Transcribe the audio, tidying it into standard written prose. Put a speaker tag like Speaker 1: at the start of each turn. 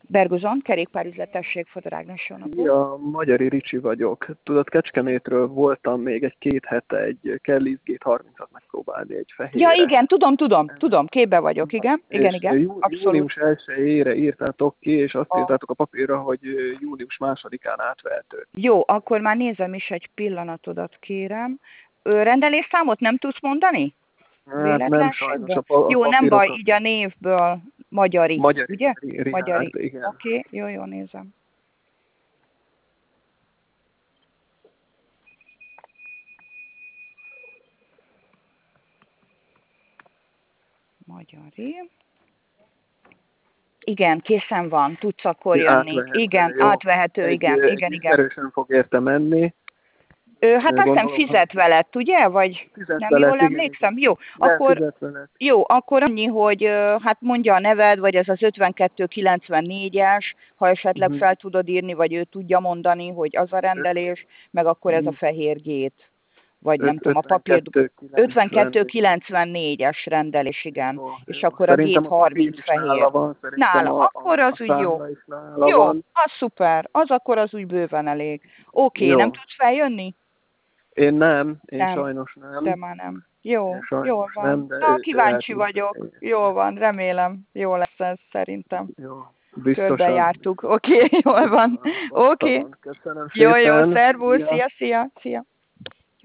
Speaker 1: Bergozon, kerékpárüzletesség, Fodor Ágnes, jó napot.
Speaker 2: Ja, Magyari Ricsi vagyok. Tudod, Kecskemétről voltam még egy 2 hete egy Kelly's G30-at megpróbálni egy fehérre.
Speaker 1: Ja, igen, tudom, képbe vagyok, igen, abszolút.
Speaker 2: Június 1-ére írtátok ki, és azt írtátok a papírra, hogy június 2-án átvehető.
Speaker 1: Jó, akkor már nézem is egy pillanatodat, kérem. Rendelésszámot nem tudsz mondani?
Speaker 2: Hát nem sajnos a
Speaker 1: jó, nem baj, így a névből Magyari, ugye?
Speaker 2: Magyari, igen.
Speaker 1: Oké, jó, nézem. Magyari. Igen, készen van, tudsz akkor jönni. Igen, átvehető, igen.
Speaker 2: Erősen fog érte menni.
Speaker 1: Hát azt hiszem fizet veled, ugye? Vagy nem jól emlékszem? Jó, akkor annyi, hogy hát mondja a neved, vagy ez az 5294-es, ha esetleg fel tudod írni, vagy ő tudja mondani, hogy az a rendelés, meg akkor ez a fehér gét. Vagy nem tudom, a papír... 5294-es rendelés, igen. Jó, és akkor a gét 30 fehér. Nála, akkor az úgy jó. Jó, az szuper. Az akkor az úgy bőven elég. Oké, nem tudsz feljönni?
Speaker 2: Én nem, sajnos nem.
Speaker 1: Te már nem. Jó, jól van. Nem, na, kíváncsi vagyok. Jól van, remélem. Jó lesz ez szerintem.
Speaker 2: Jó, biztosan.
Speaker 1: Körben jártuk. Oké, jól van. Oké.
Speaker 2: Köszönöm
Speaker 1: szépen. Jó, szervusz, szia.